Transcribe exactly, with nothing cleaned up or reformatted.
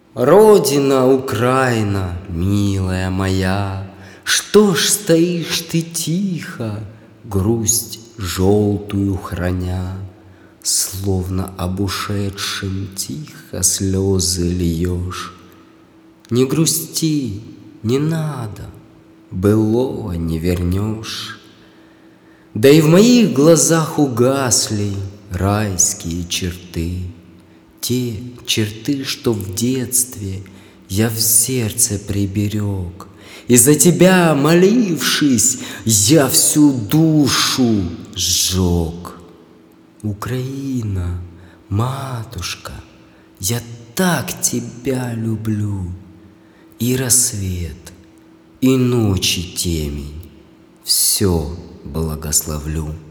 Родина, Украина, милая моя, что ж стоишь ты тихо, грусть желтую храня, словно об ушедшем тихо слезы льешь? Не грусти, не надо, былого не вернешь. Да и в моих глазах угасли райские черты, те черты, что в детстве я в сердце приберег. И за тебя, молившись, я всю душу сжег. Украина, матушка, я так тебя люблю. И рассвет, и ночи темень, все благословлю.